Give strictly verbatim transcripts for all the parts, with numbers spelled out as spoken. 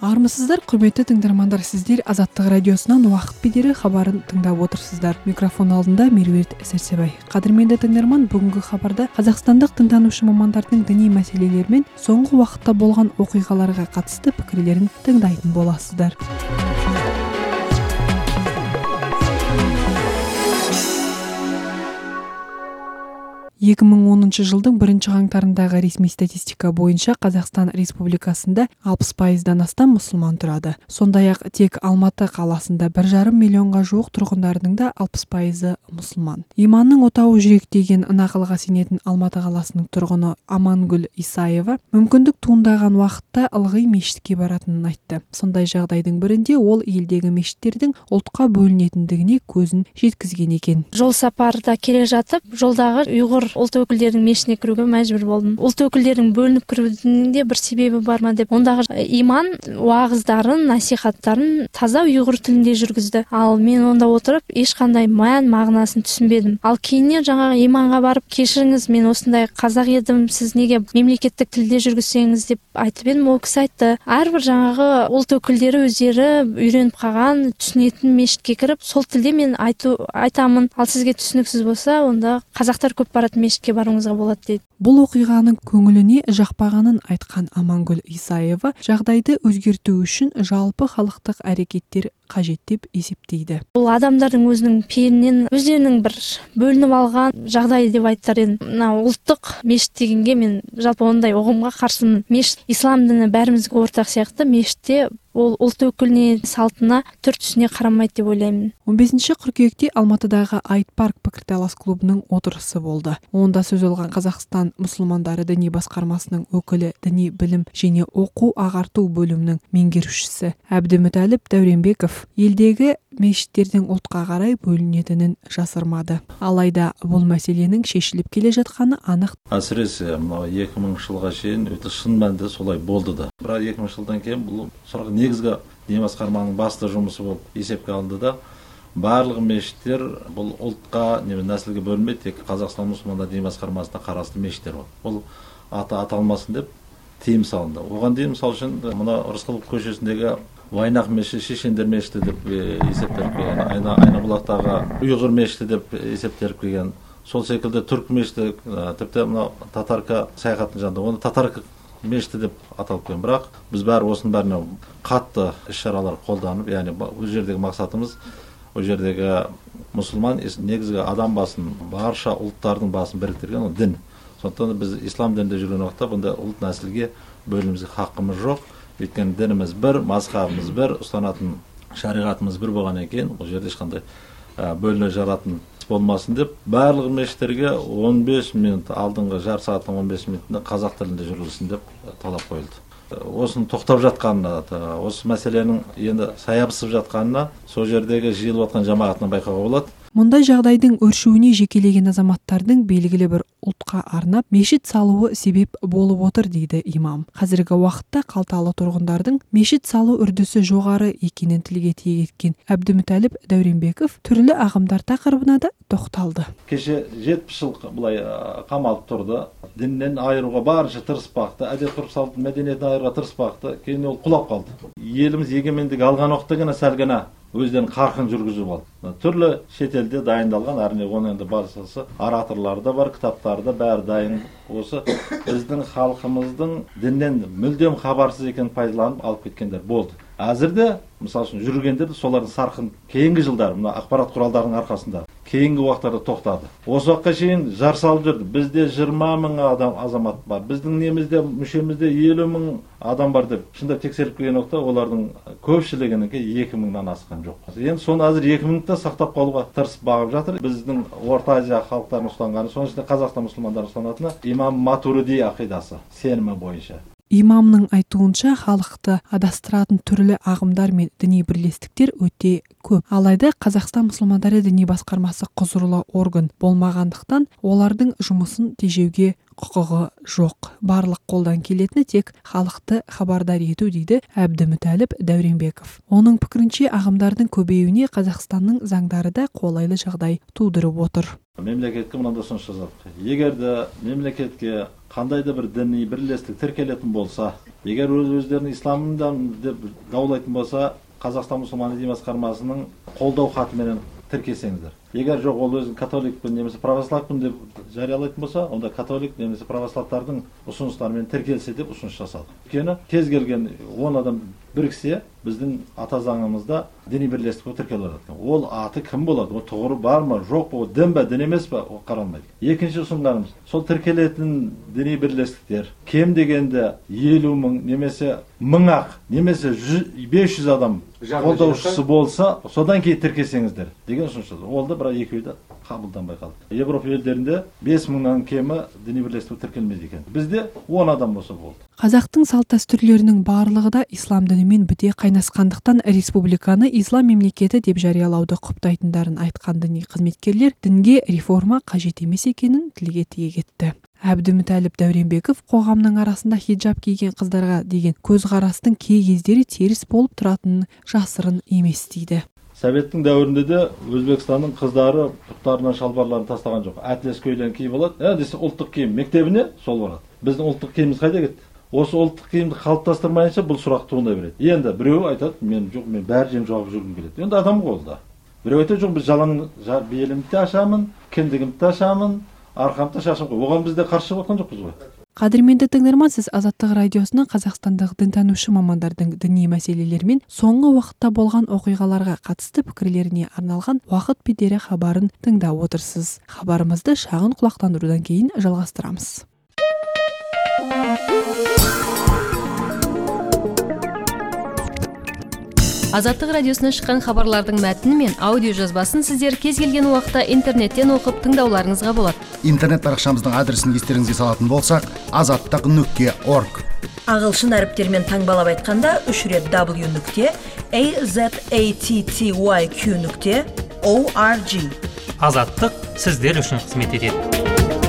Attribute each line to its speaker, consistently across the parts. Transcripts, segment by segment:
Speaker 1: Армысыздар, құрметті тыңдармандар, сіздер Азаттық радиосынан уақыт бедері хабарын тыңдап отырсыздар. Микрофон алдында Меруерт Сәрсебай. Қадірменді тыңдарман, бүгінгі хабарда қазақстандық дінтанушы мамандардың діни мәселелер мен соңғы уақытта болған оқиғаларға қатысты пікірлерін тыңдайтын боласыздар. екі мың оныншы жылдың бірінші қаңтарындағы ресми статистика бойынша Қазақстан Республикасында алпыс пайыздан астам мұсылман тұрады. Сондай-ақ тек Алматы қаласында бір жарым миллионға жуық тұрғындардың да алпыс пайызы мұсылман. Иманның отауы жүрек деген нақылға сенетін Алматы қаласының тұрғыны Амангүл Исаева мүмкіндік туындаған уақытта ылғи мешітке баратынын айтты. Сондай жағдайдың бірінде ол елдегі мешіттердің ұлтқа бөлінетіндігіне көзін жеткізген екен.
Speaker 2: Жол сапарда келе жатып, жолдағы ұйғыр ұлт өкілдерінің мешітіне кіруге мәжбүр болдым. Ұлт өкілдерінің бөлініп кірудің де бір себебі бар ма деп. Ондағы иман уағыздарын, насихаттарын таза ұйғыр тілінде жүргізді. Ал мен онда отырып, ешқандай мән мағынасын түсінбедім. Ал кейіннен жаңағы иманға барып, кешіріңіз, мен осындай қазақ едім, сіз неге мемлекеттік тілде жүргізсеңіз деп айтып едім. Ол кісі айтты, әрбір жаңағы ұлт өкілдері өздері үйреніп қалған, түсінетін мешітке кіріп, сол тілде мен айту айтамын. Ал сізге түсініксіз болса, онда қазақтар көп баратын мешітке баруыңызға болады дейді.
Speaker 1: Бұл оқиғаның көңіліне жақпағанын айтқан Амангүл Исаева жағдайды өзгерту үшін жалпы халықтық әрекеттер қажет деп есептейді.
Speaker 2: Бұл адамдардың өзінің пейілінен өздерінің бір бөлініп алған жағдайы деп айтар едім. Мына ұлттық мешіт дегенге мен жалпы ондай ұғымға қарсымын. Мешіт ислам діні бәрімізге ортақ сияқты, мешітте ол ұлт өкіліне, салтына, түр-түсіне қарамайды деп ойлаймын.
Speaker 1: он бесінші қыркүйекте Алматыдағы Айт-парк пікірталас клубының отырысы болды. Онда сөз алған Қазақстан мұсылмандары діни басқармасының өкілі, діни білім және оқу ағарту бөлімінің меңгерушісі Әбдімүтәліп Дәуренбеков елдегі мешіттердің ұлтқа қарай бөлінетінін жасырмады. Алайда бұл мәселенің шешіліп келе жатқаны анық.
Speaker 3: Әсіресе екі мыңыншы жылға шейін өте шын мәнінде солай болды да. Бірақ екі мыңыншы жылдан кейін бұл сұрақ негізгі діни басқарманың басты жұмысы болып есепке алынды да, барлық мешіттер бұл ұлтқа, нәсілге бөлінбей, тек Қазақстан мұсылмандар діни басқармасына қарасты мешіттер болды. Бұл аты аталмасын деп тыйым салынды. Оған дейін мысал үшін мына Рысқұлов көшесіндегі Вайнақ мешіті, Шешендер мешіті деп есептеліп келген, Айнабұлақтағы ұйғыр мешіті деп есептеліп келген. Сол секілді түрік мешіті, тіпті мына Татарка саяхаттың жанында, оны Татарка мешіті деп аталып келген. Бірақ біз бәрі осының бәріне қатты іс-шаралар қолданып, яғни ол жердегі мақсатымыз ол жердегі мұсылман негізгі адам басын, барша ұлттардың басын біріктірген ол дін. Сондықтан біз ислам дінінде жүрген уақытта бұнда ұлт нәсілге бөлінуімізге хақымыз жоқ. Өйткені дініміз бір, мазхабымыз бір, ұстанатын шариғатымыз бір болғаннан кейін бұл жерде ешқандай бөліне жаратын болмасын деп барлық мешіттерге он бес минут алдыңғы жар сағаттың он бес минутында қазақ тілінде жүргізілсін деп талап қойылды. Осыны тоқтап жатқанына, осы мәселенің енді саябысып жатқанына сол жердегі жиылып жатқан жамағатынан байқауға болады.
Speaker 1: Мұндай жағдайдың өршуіне жекелеген азаматтардың белгілі бір ұлтқа арнап мешіт салуы себеп болып отыр дейді имам. Қазіргі уақытта қалталы тұрғындардың мешіт салу үрдісі жоғары екенін тілге тиек еткен Әбдімүтәліп Дәуренбеков түрлі ағымдар тақырыбына да тоқталды.
Speaker 3: Кеше жетпіс жыл бұлай қамалып тұрды. Діннен айыруға барынша тырысып бақты, әдет ғұрып салт мәдениетін айыруға тырысып бақты. Кейін ол құлап қалды. Еліміз егемендік алған уақытта ғана сәл ғана өздерін қарқын жүргізіп алды. Түрлі шетелде дайындалған, әрине оның енді баршасы ораторлары да бар, кітаптары да бәрі дайын. Осы біздің халқымыздың діннен мүлдем хабарсыз екенін пайдаланып алып кеткендер болды. Әзірде, мысалы үшін жүргендер солардың сарқын кейінгі жылдар, мына ақпарат құралдарының арқасында кейінгі уақыттарда тоқтады. Осы уақытқа шейін жар салып жүрді. Бізде жиырма мың адам азамат бар. Біздің немізде, мүшемізде елу мың адам бар деп шындап тексеріп келген уақытта олардың көпшілігінің екі мыңнан асқан жоқ. Енді соны әзір екі мыңды сақтап қалуға тырысып бағып жатыр. Біздің Орта Азия халықтарын ұстанғаны, соның ішінде Қазақстан мұсылмандары ұстанатыны имам Матуриди ақидасы сенімі бойынша.
Speaker 1: Имамның айтуынша халықты адастыратын түрлі ағымдар мен діни бірлестіктер өте көп. Алайда Қазақстан мұсылмандары діни басқармасы құзырлы орган болмағандықтан олардың жұмысын тежеуге құқығы жоқ. Барлық қолдан келетіні тек халықты хабардар ету дейді Әбдімүтәліп Дәуренбеков. Оның пікірінше ағымдардың көбеюіне Қазақстанның заңдары да қолайлы жағдай тудырып отыр.
Speaker 3: Мемлекетке мынандай ұсыныс жасадық. Егер де мемлекетке қандай да бір діни бірлестік тіркелетін болса, егер өздерінің исламдан деп даулайтын болса, Қазақстан мұсылман діни басқармасының қолдау хатымен тіркесеңіздер. Егер жоқ, ол өзін католикпін немесе православпын деп жариялайтын болса, онда католик немесе православтардың ұсыныстарымен тіркелсе деп ұсыныс жасадық. Өйткені кез келген он адам біріксе, біздің ата заңымызда діни бірлестік тіркеліп жатыр. Ол аты кім болады? Ол тұғыры бар ма, жоқ па, дін бе, дін емес па, ол қаралмайды. Екінші ұсынғанымыз, сол тіркелетін діни бірлестіктер кем дегенде елу мың немесе мың ақ немесе бес жүз адам қолдаушысы болса, содан кейін тіркесеңіздер деген ұсыныс жасадық. Ол да бірақ екеуі де қабылданбай қалды. Европа елдерінде бес мыңнан кемі діни бірлестік тіркелмейді екен. Бізде он адам болса болды.
Speaker 1: Қазақтың салт дәстүрлерінің барлығы да ислам дінімен біте қайнасқандықтан республиканы ислам мемлекеті деп жариялауды құптайтындарын айтқан діни қызметкерлер дінге реформа қажет емес екенін тілге тиек етті. Әбдімүтәліп Дәуренбеков қоғамның арасында хиджаб киген қыздарға деген көзқарастың кей кездері теріс болып тұратынын жасырын емес дейді.
Speaker 3: Советтің дәуірінде де Өзбекстанның қыздары пұттарынан шалбарларын тастаған жоқ. Әтлес көйлен киіп алады. Ә десе ұлттық киім мектебіне сол барады. Біздің ұлттық киіміміз қайда кетті? Осы ұлттық киімді қалыптастырмайынша бұл сұрақ туындай береді. Енді біреу айтады, мен жоқ, мен бәрі жем жауып жүргім келеді. Енді адам ғой да. Біреу айтады, жоқ, біз жалаң белімді де ашамын, кіндігімді де ашамын, арқамды шашым ғой. Оған бізде қарсы шығып отқан жоқпыз ғой.
Speaker 1: Қадірменді тыңдарман, сіз Азаттық радиосының қазақстандық дінтанушы мамандардың діни мәселелер мен соңғы уақытта болған оқиғаларға қатысты пікірлеріне арналған уақыт бедері хабарын тыңдап отырсыз. Хабарымызды шағын құлақтандырудан кейін жалғастырамыз.
Speaker 4: Азаттық радиосынан шыққан хабарлардың мәтіні мен аудио жазбасын сіздер кез келген уақытта интернеттен оқып тыңдауларыңызға болады.
Speaker 5: Интернет парақшамыздың адресін естеріңізге салатын болсақ, азаттық нүкте орг.
Speaker 6: Ағылшын әріптермен таңбалап айтқанда үш рет w нүкте azattyq нүкте org.
Speaker 7: Азаттық сіздер үшін қызмет етеді.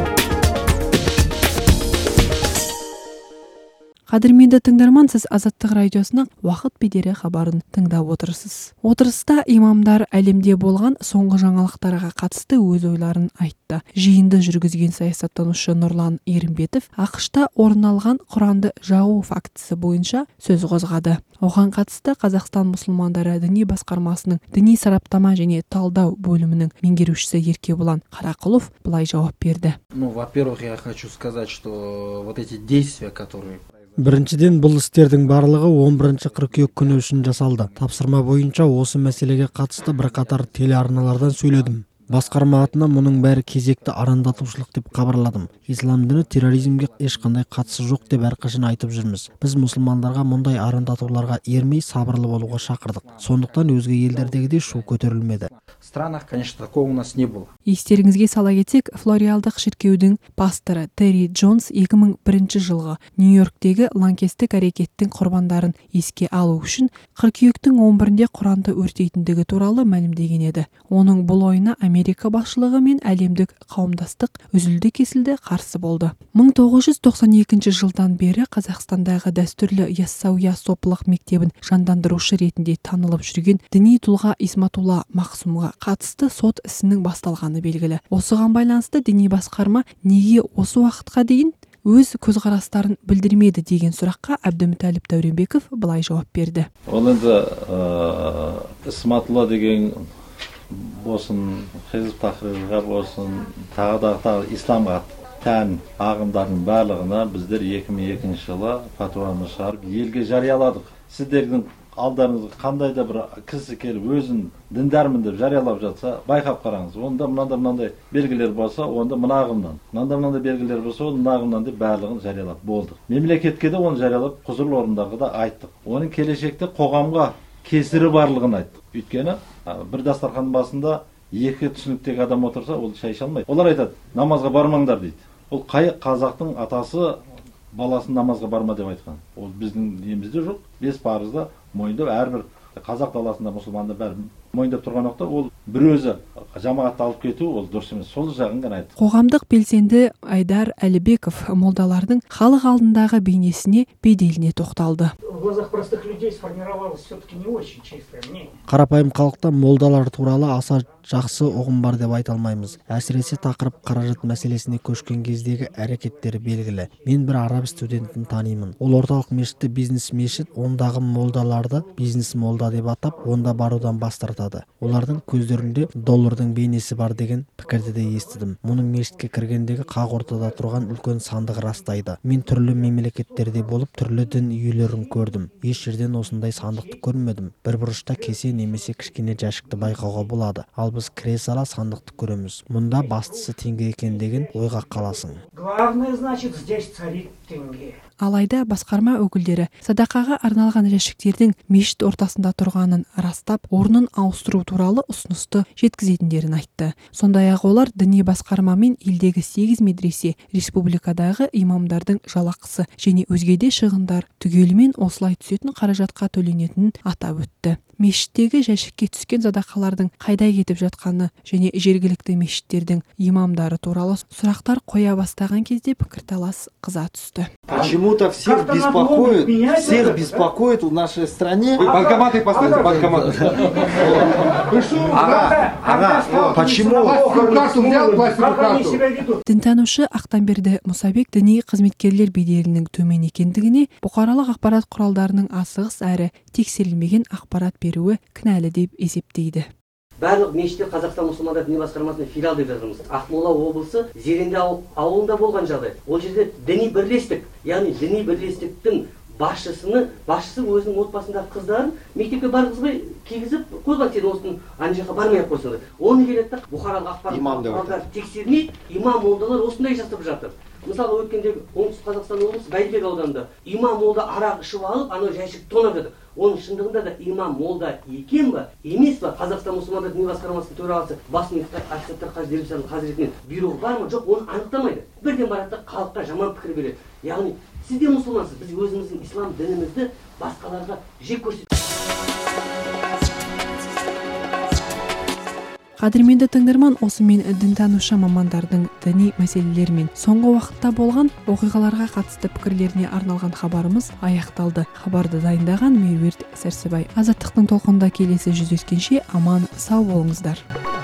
Speaker 1: Қадірменді тыңдарман, сіз Азаттық радиосының уақыт бедері хабарын тыңдап отырсыз. Отырыста имамдар әлемде болған соңғы жаңалықтарға қатысты өз ойларын айтты. Жиынды жүргізген саясаттанушы Нұрлан Ерімбетов ақш-та орын алған Құранды жағу фактісі бойынша сөз қозғады. Оған қатысты Қазақстан мұсылмандары діни басқармасының діни сараптама және талдау бөлімінің меңгерушісі Еркебұлан Қарақұлов былай жауап берді.
Speaker 8: Ну, во-первых, я хочу сказать, что вот эти действия, которые
Speaker 9: Біріншіден, бұл істердің барлығы он бірінші қыркүйек күні үшін жасалды. Тапсырма бойынша осы мәселеге қатысты бірқатар телеарналардан сөйледім. Басқарма атына мұның бәрі кезекті арандатушылық деп хабарладым. Ислам діні терроризмге ешқандай қатысы жоқ деп әрқашан айтып жүрміз. Біз мұсылмандарға мұндай арандатуларға ермей сабырлы болуға шақырдық. Сондықтан өзге елдердегідей шу көтерілмеді.
Speaker 8: В странах, конечно, такого у нас не было.
Speaker 1: Естеріңізге сала кетсек, Флориалдық шіркеудің пасторы Терри Джонс екі мың бірінші жылғы Нью-Йорктегі лаңкестік әрекеттің құрбандарын еске алу үшін қыркүйектің он бірінде Құранды өртейтіндігі туралы мәлімдеген еді. Оның бұл ойына Америка басшылығы мен әлемдік қауымдастық үзілді-кесілді қарсы болды. мың тоғыз жүз тоқсан екінші жылдан бері Қазақстандағы дәстүрлі Яссауия сопылық мектебін жандандырушы ретінде танылып жүрген діни тұлға Исматулла Мақсумға қатысты сот ісінің басталғаны белгілі. Осыған байланысты діни басқарма неге осы уақытқа дейін өз көзқарастарын білдірмеді деген сұраққа Әбдімүтәліп Дәуренбеков былай жауап берді.
Speaker 3: Ол енді Исматулла деген болсын, Хизб Тахрирға болсын, тағы да тағы исламға тән ағымдардың барлығына біздер екі мың екінші жылы фатуаны шығарып елге жарияладық. Сіздердің алдарыңызға қандай да бір кісі келіп өзін діндармын деп жариялап жатса, байқап қараңыз. Онда мынандай мынандай белгілер болса, онда мына ағымнан, мынандай мынандай белгілер болса, ол мына ағымнан деп барлығын жариялап болдық. Мемлекетке де оны жариялап, құзырлы орындарға да айттық. Оның келешекте қоғамға кесірі барлығын айттық. Өйткені бір дастарханның басында екі түсініктегі адам отырса, ол шай іше алмайды. Олар айтады, намазға бармаңдар дейді. Ол қай қазақтың атасы баласын намазға барма деп айтқан. Ол біздің немізде жоқ. Бес парызда мойындау әрбір қазақ даласында мұсылмандар бәрі мойындап тұрған уақытта ол бір өзі жамағатты алып кету ол дұрыс емес. Сол жағын ғана айтты.
Speaker 1: Қоғамдық белсенді Айдар Әлібеков молдалардың халық алдындағы бейнесіне, беделіне тоқталды.
Speaker 10: В глазах простых людей сформировалось все-таки не очень чистое мнение.
Speaker 9: Қарапайым халықта молдалар туралы аса жақсы ұғым бар деп айта алмаймыз. Әсіресе тақырып қаражат мәселесіне көшкен кездегі әрекеттері белгілі. Мен бір араб студентін танимын. Ол орталық мешітті бизнес мешіт, ондағы молдаларды бизнес молда деп атап, онда барудан бас тартады. Олардың көздерінде доллардың бейнесі бар деген пікірді де естідім. Мұның мешітке кіргендегі қақ ортада тұрған үлкен сандық растайды. Мен түрлі мемлекеттерде болып, түрлі дін үйлерін көрдім. Еш жерден осындай сандықты көрмедім. Бір бұрышта кесе немесе кішкене жәшікті байқауға болады. Ал біз кіре сала сандықты көреміз. Мұнда бастысы теңге екен деген ойға қаласың.
Speaker 10: Главное, значит, здесь царит теңге.
Speaker 1: Алайда басқарма өкілдері садақаға арналған жәшіктердің мешіт ортасында тұрғанын растап, орнын ауыстыру туралы ұсынысты жеткізетіндерін айтты. Сондай-ақ олар діни басқарма мен елдегі сегіз медресе, республикадағы имамдардың жалақысы және өзге де шығындар түгелімен осылай түсетін қаражатқа төленетінін атап өтті. Мешіттегі жәшікке түскен садақалардың қайда кетіп жатқаны және жергілікті мешіттердің имамдары туралы сұрақтар қоя бастаған кезде пікірталас қыза түсті.
Speaker 8: Почему-то всех беспокоит, всех беспокоит в нашей стране.
Speaker 11: Банкоматы поставьте, банкоматы.
Speaker 8: Почему?
Speaker 1: Дінтанушы Ақтамберді Мұсабек діни қызметкерлер беделінің төмен екендігіне, бұқаралық ақпарат құралдарының асығыс әрі тексерілмеген ақпарат беруі кінәлі деп есептейді.
Speaker 12: Барлық мешіттер Қазақстан мұсылмандар діни басқармасының филиал деп жазылмыз. Ақмола облысы Зеренде ауылында болған жағдай. Ол жерде діни бірлестік, яғни діни бірлестіктің басшысыны, басшысы өзінің отбасындағы қыздарын мектепке барғызбай кигізіп қойған, сен осының ана жаққа бармай-ақ қойсаңдар. Оны келеді, бұқаралық ақпарат құралдары тексермей, имам молдалар осындай жасап жатыр. Мысалы өткендегі оңтүстік Қазақстан облысы Бәйдібек ауданында имам молда арақ ішіп алып, анау жәшік тонап жатыр. Оның шындығында да имам молда екен ба, емес па? Қазақстан мұсылмандар діни басқармасының төрағасы бас мифтах Асаттар Қажы Дербісұлы Хазіретінен бұйрығы бар ма, жоқ, оны анықтамайды. Бірден барады, халыққа жаман пікір береді. Яғни сіз де мұсылмансыз, біз өзіміздің ислам дінімізді басқаларға жек көрсетеміз.
Speaker 1: Қадірменді тыңдарман, осымен дінтанушы мамандардың діни мәселелер мен соңғы уақытта болған оқиғаларға қатысты пікірлеріне арналған хабарымыз аяқталды. Хабарды дайындаған Меруерт Сәрсебай. Азаттықтың толқынында келесі жүздескенше аман сау болыңыздар.